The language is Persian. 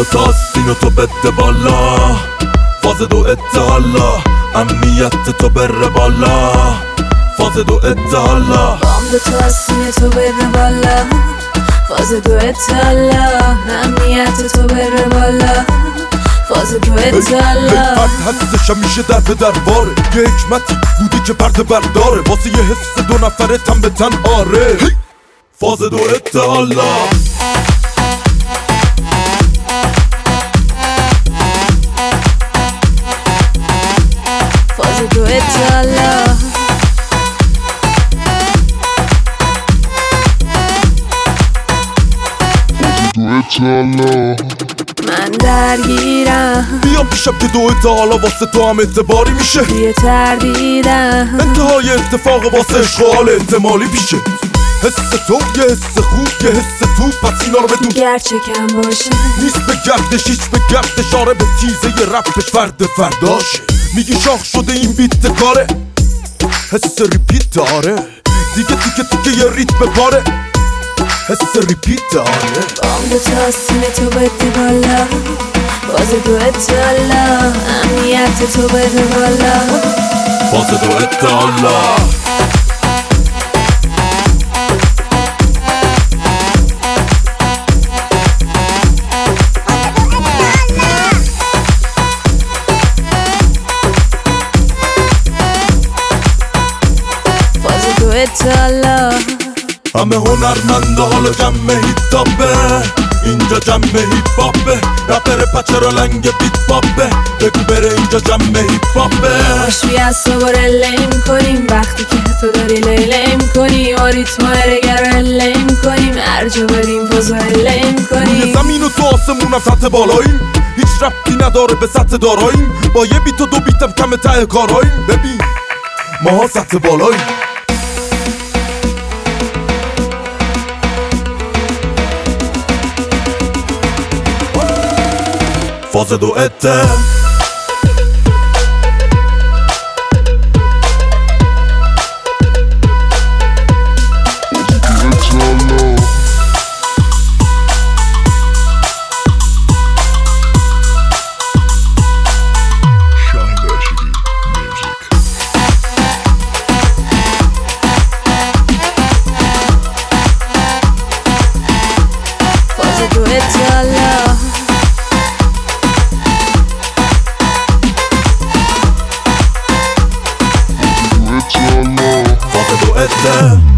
دوتاست اینو تو بده بالا، فاز دو اتحالا، امنیت تو بره بالا، فاز دو اتحالا. بام دوتاست اینو تو بده بالا، فاز دو اتحالا، امنیت تو بره بالا، فاز دو اتحالا. حسش همیشه در به درباره، یه حکمتی بودی که پرده برداره، واسه یه حس دو نفره تن به تن آره. فاز دو اتحالا. فاز دو اتحالا. من درگیرم، بیام پیشم که دو اتحالا واسه تو هم اعتباری میشه. توی تردیدم، انتهای اتفاق واسه اشغال احتمالی پیشه. حس تو یه حس خوب، یه حس تو، پس اینا رو بدون گرچه کم باشه نیست به گردش، هیچ به گردش. آره به تیزه یه رپش فرداشه. میگی شاخ شده این بیت کاره، حس ریپیت داره دیگه یه ریتم پاره، حس ریپیت داره. بام دوتاست اینو تو بده بالا، فاز دو اتحالا، امنیت تو بده بالا، فاز دو اتحالا. اتحالا. همه هنرمنده حالا جمع هیتاپه، اینجا جمع هیپ هاپه، رپر پچرا لنگ بیت پاپه، بگو بره اینجا جمع هیپ هاپه. خوشوی از صبح رله میکنیم، وقتی که تو داری لیله میکنی، و ریتم رگر رو اله میکنیم، هر جا بریم فازو اله میکنیم. روی زمین و تو آسمونم سطح بالاییم، هیچ ربطی نداره به سطح داراییم، با یه بیت و دو بیتم کم ته کاراییم. ببین ماها سطح بالاییم. فاز دو اتحالا. فاز دو اتحالا.